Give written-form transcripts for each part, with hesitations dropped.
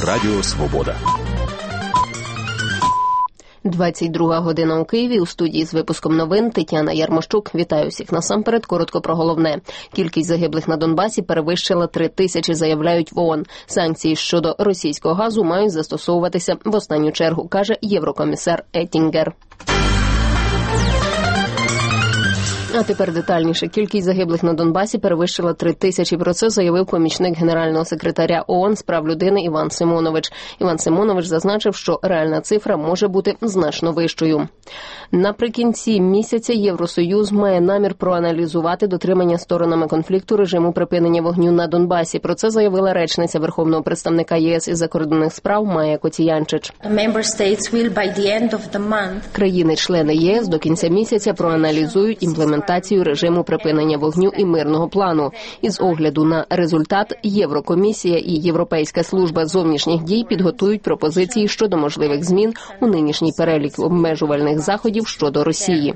Радіо Свобода. 22 година у Києві. У студії з випуском новин Тетяна Ярмощук. Вітаю всіх. Насамперед, коротко про головне. Кількість загиблих на Донбасі перевищила 3000, заявляють в ООН. Санкції щодо російського газу мають застосовуватися в останню чергу, каже єврокомісар Еттінгер. А тепер детальніше. Кількість загиблих на Донбасі перевищила 3000. Про це заявив помічник генерального секретаря ООН з прав людини Іван Симонович. Іван Симонович зазначив, що реальна цифра може бути значно вищою. Наприкінці місяця Євросоюз має намір проаналізувати дотримання сторонами конфлікту режиму припинення вогню на Донбасі. Про це заявила речниця Верховного представника ЄС із закордонних справ Майя Коціянчич. Країни-члени ЄС до кінця місяця проаналізують імплементацію режиму припинення вогню і мирного плану. Із огляду на результат Єврокомісія і Європейська служба зовнішніх дій підготують пропозиції щодо можливих змін у нинішній перелік обмежувальних заходів щодо Росії,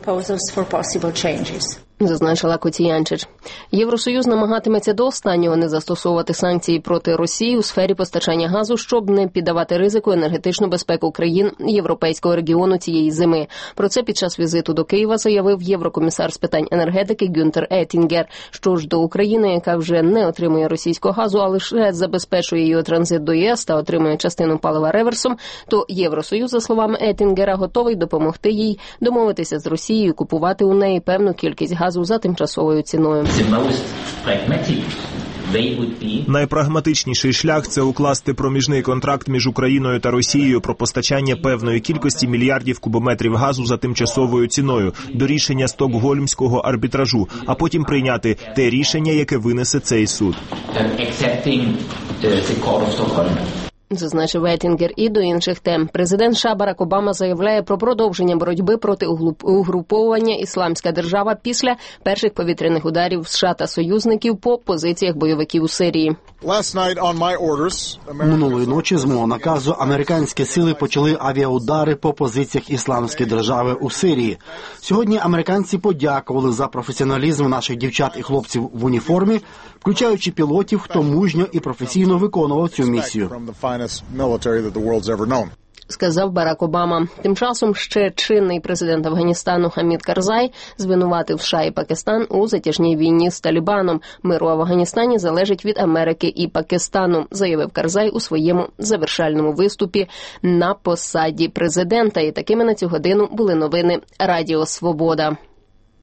зазначила Коціянчич. Євросоюз намагатиметься до останнього не застосовувати санкції проти Росії у сфері постачання газу, щоб не піддавати ризику енергетичну безпеку країн європейського регіону цієї зими. Про це під час візиту до Києва заявив єврокомісар з питань енергетики Гюнтер Еттінгер. Що ж до України, яка вже не отримує російського газу, а лише забезпечує його транзит до ЄС та отримує частину палива реверсом, то Євросоюз, за словами Еттінгера, готовий допомогти їй домовитися з Росією, купувати у неї певну кількість газу за тимчасовою ціною. Найпрагматичніший шлях – це укласти проміжний контракт між Україною та Росією про постачання певної кількості мільярдів кубометрів газу за тимчасовою ціною до рішення Стокгольмського арбітражу, а потім прийняти те рішення, яке винесе цей суд. Зазначив Еттінгер і до інших тем. Президент США Барак Обама заявляє про продовження боротьби проти угруповування «Ісламська держава» після перших повітряних ударів США та союзників по позиціях бойовиків у Сирії. Минулої ночі з мого наказу американські сили почали авіаудари по позиціях «Ісламської держави» у Сирії. Сьогодні американці подякували за професіоналізм наших дівчат і хлопців в уніформі, включаючи пілотів, хто мужньо і професійно виконував цю місію, сказав Барак Обама. Тим часом ще чинний президент Афганістану Хамід Карзай звинуватив США і Пакистан у затяжній війні з Талібаном. Мир у Афганістані залежить від Америки і Пакистану, заявив Карзай у своєму завершальному виступі на посаді президента. І такими на цю годину були новини Радіо Свобода.